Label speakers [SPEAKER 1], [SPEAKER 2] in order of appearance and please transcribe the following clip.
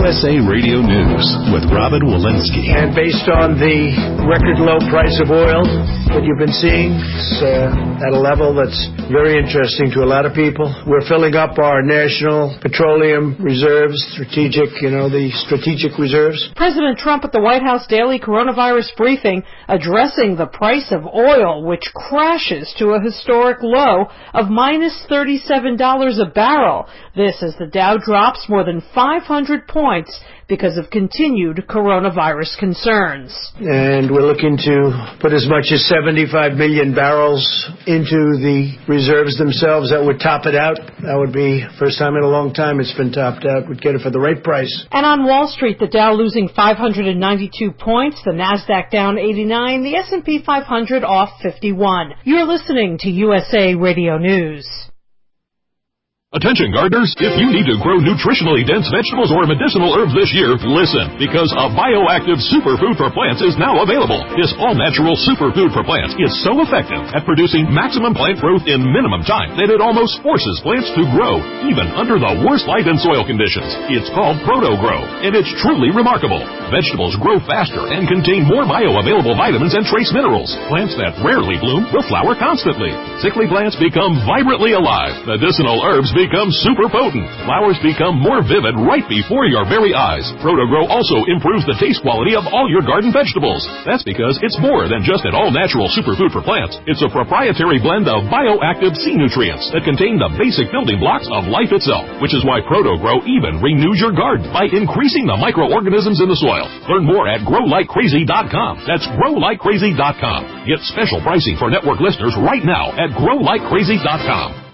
[SPEAKER 1] USA Radio News with Robin Walensky.
[SPEAKER 2] And based on the record low price of oil that you've been seeing, it's at a level that's very interesting to a lot of people. We're filling up our national petroleum reserves, the strategic reserves.
[SPEAKER 3] President Trump at the White House daily coronavirus briefing addressing the price of oil, which crashes to a historic low of minus $37 a barrel. This as the Dow drops more than 500 points because of continued coronavirus concerns.
[SPEAKER 2] And we're looking to put as much as 75 million barrels into the reserves themselves. That would top it out. That would be first time in a long time it's been topped out. We'd get it for the right price.
[SPEAKER 3] And on Wall Street, the Dow losing 592 points, the Nasdaq down 89, the S&P 500 off 51. You're listening to USA Radio News.
[SPEAKER 4] Attention gardeners, if you need to grow nutritionally dense vegetables or medicinal herbs this year, listen, because a bioactive superfood for plants is now available. This all-natural superfood for plants is so effective at producing maximum plant growth in minimum time that it almost forces plants to grow, even under the worst light and soil conditions. It's called ProtoGrow, and it's truly remarkable. Vegetables grow faster and contain more bioavailable vitamins and trace minerals. Plants that rarely bloom will flower constantly. Sickly plants become vibrantly alive. Medicinal herbs become super potent. Flowers become more vivid right before your very eyes. ProtoGrow also improves the taste quality of all your garden vegetables. That's because it's more than just an all-natural superfood for plants. It's a proprietary blend of bioactive sea nutrients that contain the basic building blocks of life itself, which is why ProtoGrow even renews your garden by increasing the microorganisms in the soil. Learn more at growlikecrazy.com. That's growlikecrazy.com. Get special pricing for network listeners right now at growlikecrazy.com.